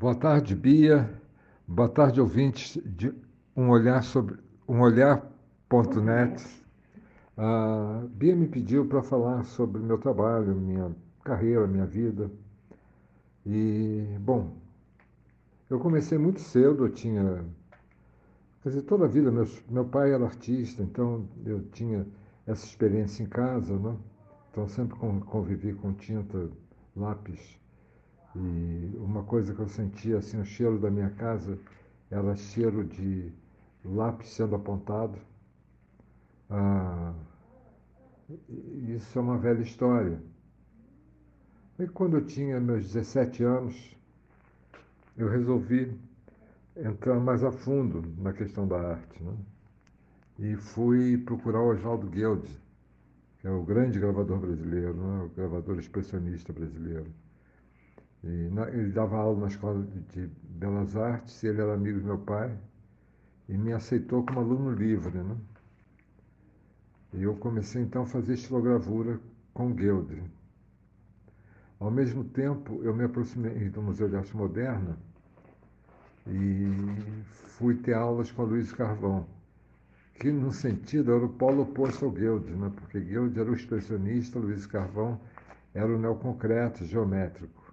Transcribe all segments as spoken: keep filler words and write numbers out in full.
Boa tarde, Bia. Boa tarde, ouvintes de um olhar sobre um olhar ponto net. A Bia me pediu para falar sobre meu trabalho, minha carreira, minha vida. E, bom, eu comecei muito cedo, eu tinha, quer dizer, toda a vida, meus, meu pai era artista, então eu tinha essa experiência em casa, né? Então sempre con- convivi com tinta, lápis. E uma coisa que eu sentia, assim, o cheiro da minha casa era cheiro de lápis sendo apontado. Ah, isso é uma velha história. E quando eu tinha meus dezessete anos, eu resolvi entrar mais a fundo na questão da arte, né? E fui procurar o Oswaldo Guild, que é o grande gravador brasileiro, né? O gravador expressionista brasileiro. E na, ele dava aula na escola de, de Belas Artes, e ele era amigo do meu pai, e me aceitou como aluno livre, né? E eu comecei então a fazer estilogravura com Guild. Ao mesmo tempo, eu me aproximei do Museu de Arte Moderna e fui ter aulas com a Luiz Carvão, que, no sentido, era o polo oposto ao Guild, né? Porque Guild era o expressionista, Luiz Carvão era o neoconcreto, geométrico.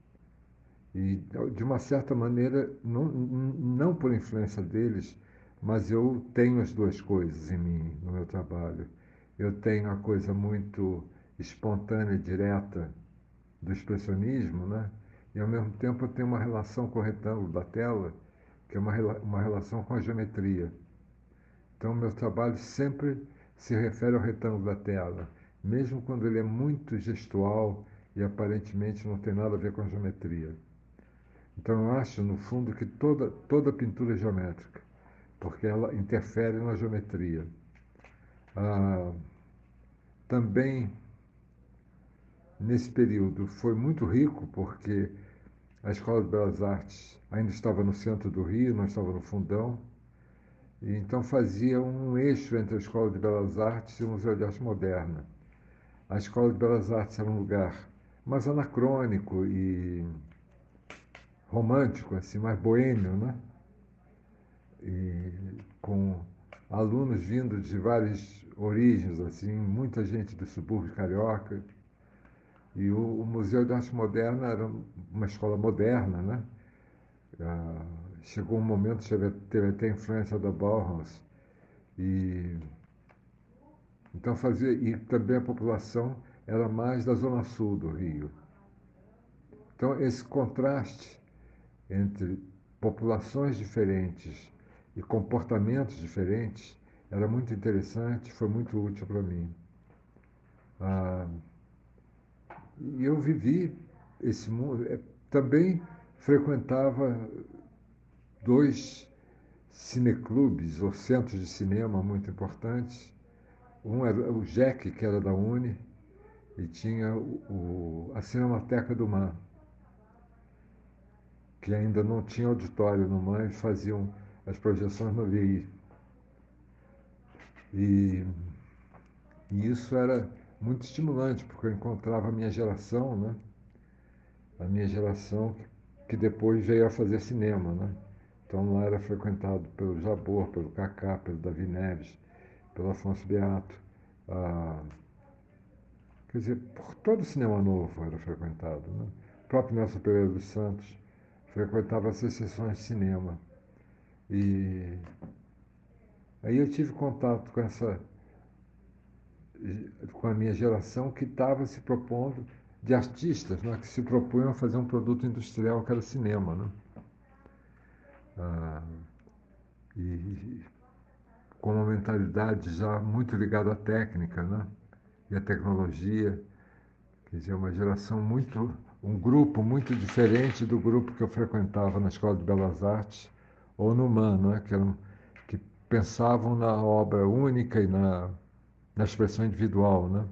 E, de uma certa maneira, não, não por influência deles, mas eu tenho as duas coisas em mim, no meu trabalho. Eu tenho a coisa muito espontânea e direta do expressionismo, né? E, ao mesmo tempo, eu tenho uma relação com o retângulo da tela, que é uma, uma relação com a geometria. Então, o meu trabalho sempre se refere ao retângulo da tela, mesmo quando ele é muito gestual e aparentemente não tem nada a ver com a geometria. Então, eu acho, no fundo, que toda, toda pintura é geométrica, porque ela interfere na geometria. Ah, também, nesse período, foi muito rico, porque a Escola de Belas Artes ainda estava no centro do Rio, não estava no Fundão, e então fazia um eixo entre a Escola de Belas Artes e o Museu de Arte Moderna. A Escola de Belas Artes era um lugar mais anacrônico e romântico, assim, mais boêmio, né? E com alunos vindos de várias origens, assim, muita gente do subúrbio carioca. E o, o Museu de Arte Moderna era uma escola moderna, né? Ah, chegou um momento, teve, teve até a influência da Bauhaus. E, então fazia, e também a população era mais da zona sul do Rio. Então esse contraste entre populações diferentes e comportamentos diferentes era muito interessante, foi muito útil para mim. Ah, e eu vivi esse mundo. eh, Também frequentava dois cineclubes ou centros de cinema muito importantes. Um era o J E C, que era da Uni, e tinha o, o- a Cinemateca do Mar, que ainda não tinha auditório no MAN, eles faziam as projeções no V I. E, e isso era muito estimulante, porque eu encontrava a minha geração, né? A minha geração que, que depois veio a fazer cinema, né? Então lá era frequentado pelo Jabor, pelo Kaká, pelo Davi Neves, pelo Afonso Beato. Ah, quer dizer, por todo o cinema novo era frequentado, né? O próprio Nelson Pereira dos Santos frequentava essas sessões de cinema. E aí eu tive contato com essa com a minha geração que estava se propondo, de artistas, né, que se propunham a fazer um produto industrial que era o cinema, né? Ah, e com uma mentalidade já muito ligada à técnica, né? E à tecnologia. Quer dizer, uma geração muito, um grupo muito diferente do grupo que eu frequentava na Escola de Belas Artes ou no MAN, né? Que, eram, que pensavam na obra única e na, na expressão individual, né?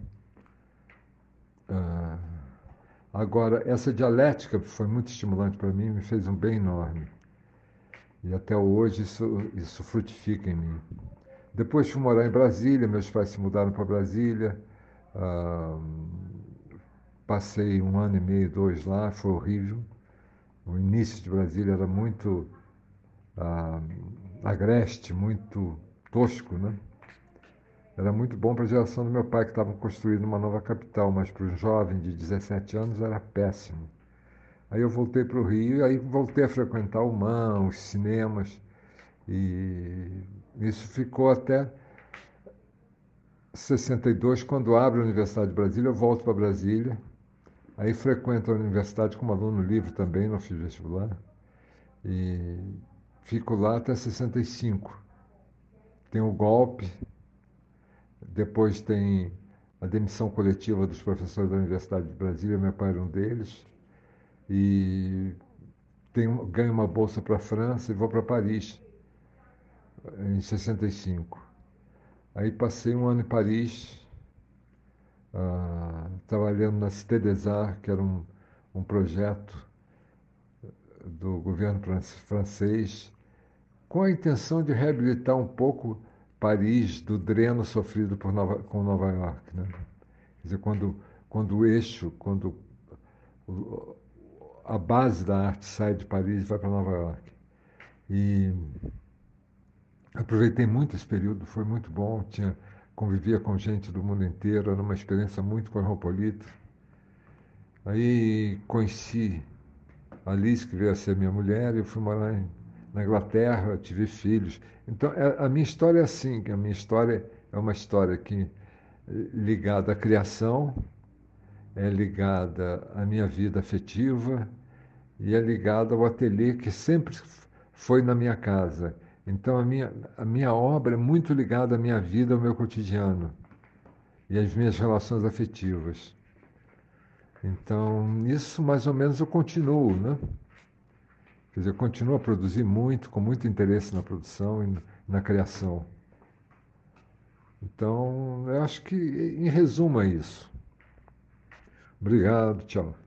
Ah, agora, essa dialética foi muito estimulante para mim, me fez um bem enorme. E até hoje isso, isso frutifica em mim. Depois fui morar em Brasília, meus pais se mudaram para Brasília. Ah, passei um ano e meio, dois lá, foi horrível. O início de Brasília era muito ah, agreste, muito tosco, né? Era muito bom para a geração do meu pai, que estava construindo uma nova capital, mas para um jovem de dezessete anos era péssimo. Aí eu voltei para o Rio, e aí voltei a frequentar o MAM, os cinemas, e isso ficou até sessenta e dois, quando abre a Universidade de Brasília, eu volto para Brasília, aí frequento a universidade como aluno livre também, não fiz vestibular, e fico lá até sessenta e cinco. Tem o golpe, depois tem a demissão coletiva dos professores da Universidade de Brasília, meu pai era um deles, e tenho, ganho uma bolsa para a França e vou para Paris em sessenta e cinco. Aí passei um ano em Paris, ah, trabalhando na Cité des Arts, que era um, um projeto do governo francês, com a intenção de reabilitar um pouco Paris do dreno sofrido por Nova, com Nova York, né? Quer dizer, quando, quando o eixo, quando o, a base da arte sai de Paris e vai para Nova York. E aproveitei muito esse período, foi muito bom, tinha, convivia com gente do mundo inteiro, era uma experiência muito cosmopolita. Aí conheci a Alice, que veio a ser minha mulher, e eu fui morar em, na Inglaterra, tive filhos. Então, é, a minha história é assim, que a minha história é uma história que ligada à criação, é ligada à minha vida afetiva e é ligada ao ateliê que sempre foi na minha casa. Então, a minha, a minha obra é muito ligada à minha vida, ao meu cotidiano e às minhas relações afetivas. Então, isso mais ou menos eu continuo, né? Quer dizer, eu continuo a produzir muito, com muito interesse na produção e na criação. Então, eu acho que, em resumo, é isso. Obrigado, tchau.